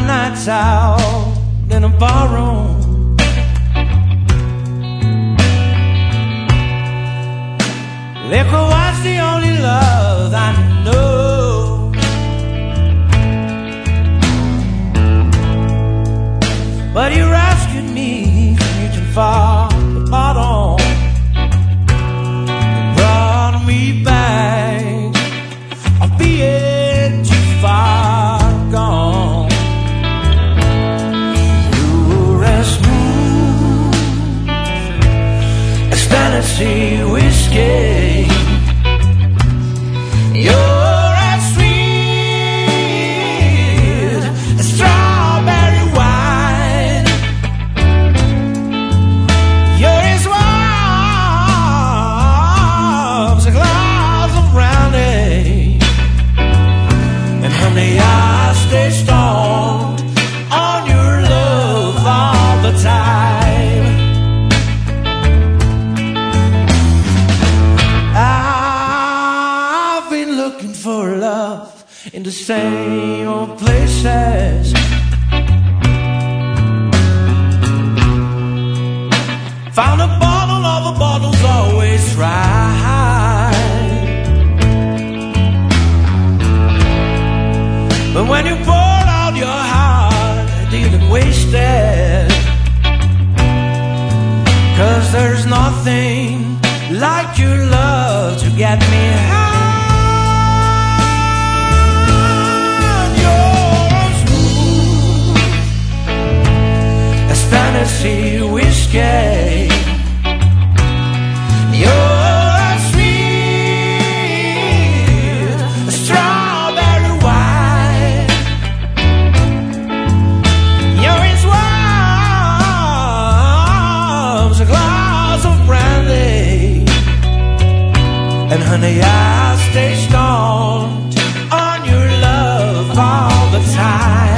nights out in a barroom. Liquor was the only love I know. But he rescued me from reaching for the bottom and brought me back of being too far gone. Pure and smooth as fantasy whiskey. You're as sweet as strawberry wine. You're as warm as a glass of brandy. And honey, I stay stoned on your love all the time. I've been looking for love in the same old places. Found a bottle of a bottle's always right. But when you poured out your heart, it didn't waste it. 'Cause there's nothing like your love to get me high. You're smooth as fantasy whiskey. You're as sweet as strawberry wine. You're as warm as a glass of brandy. And honey, I'll stay stoned on your love all the time.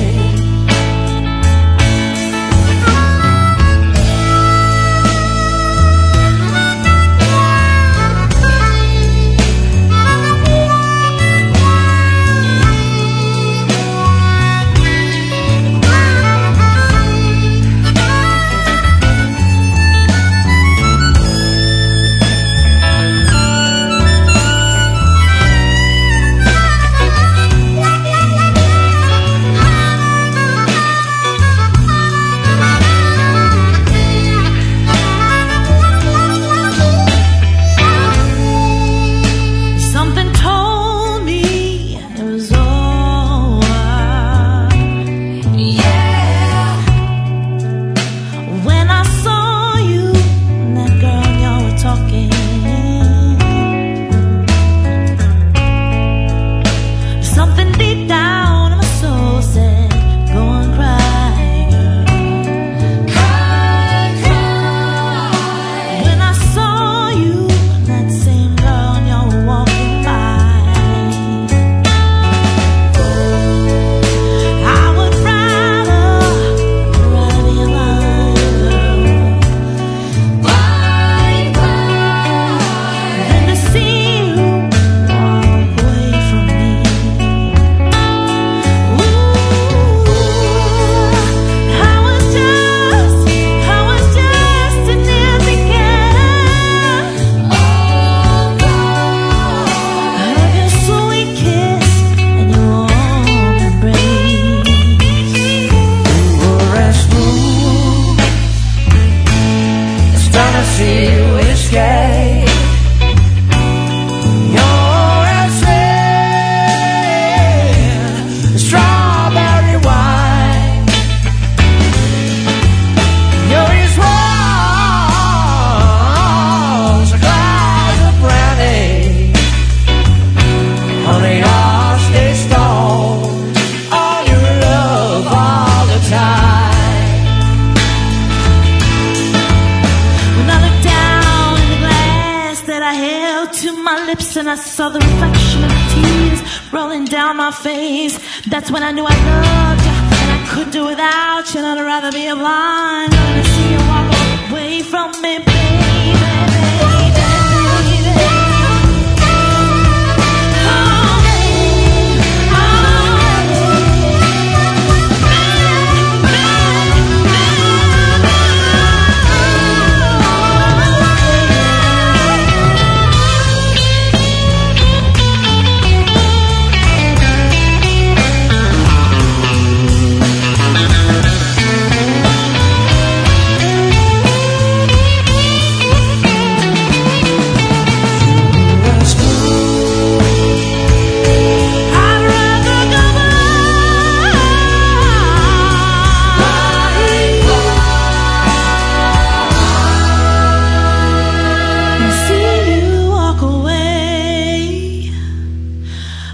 And I saw the reflection of tears rolling down my face. That's when I knew I loved you, and I couldn't do without you. And I'd rather be blind than to see you walk away from me, baby, baby, baby. Oh, baby, oh, baby.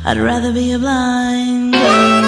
I'd rather be a blind girl.